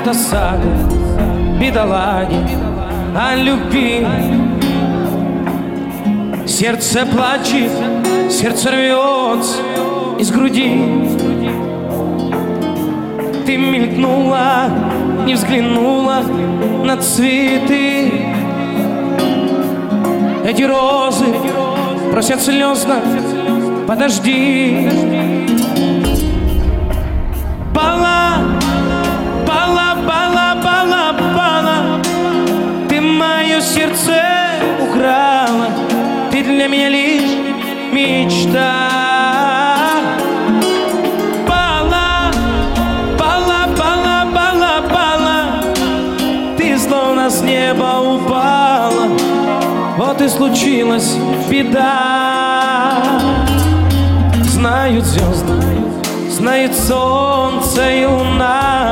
Это сага бедолаги о любви. Сердце плачет, сердце рвется из груди. Ты мелькнула, не взглянула на цветы. Эти розы просят слезно, подожди. Бала, бала, бала, бала, бала, ты мое сердце украла, ты для меня лишь мечта. Бала, бала, бала, бала, бала, ты словно с неба упала. Вот и случилась беда. Знают звезды, знает солнце и луна.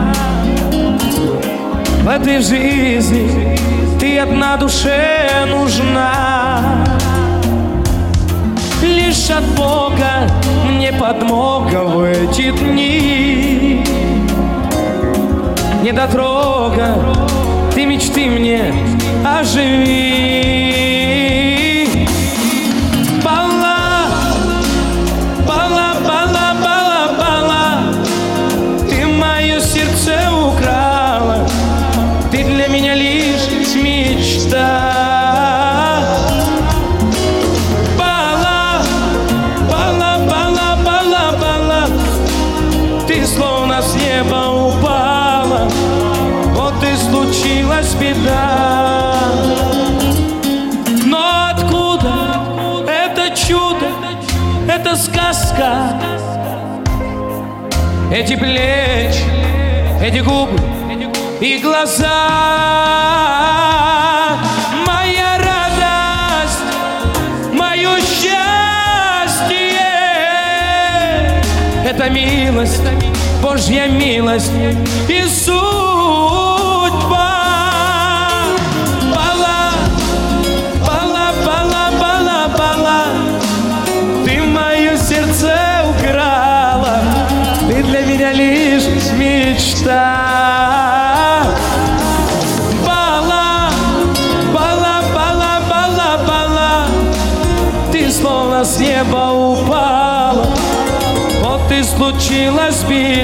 В этой жизни ты одна душе нужна. Лишь от Бога мне подмога в эти дни. Недотрога, ты мечты мне оживи. Бала, бала, бала, бала, бала, ты мое сердце украла, ты для меня лишь мечта. Бала, бала, бала, бала, бала, ты словно с неба упала. Вот и случилась беда. Но откуда это чудо, эта сказка? Эти плечи, эти губы и глаза. Моя радость, мое счастье, это милость, Божья милость и судьба. Бала, бала, бала, бала, бала, ты мое сердце украла, ты для меня лишь мечта. Бала, бала, бала, бала, бала, ты словно с неба упала. Вот и случилась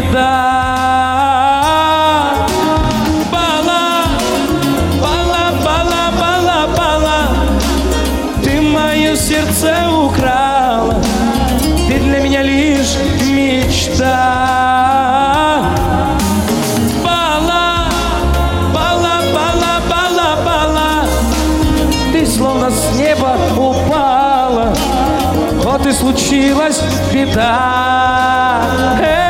беда. Бала, бала, бала, бала, бала, ты мое сердце украла, ты для меня лишь мечта. Бала, бала, бала, бала, бала, ты словно с неба упала. Вот и случилась беда.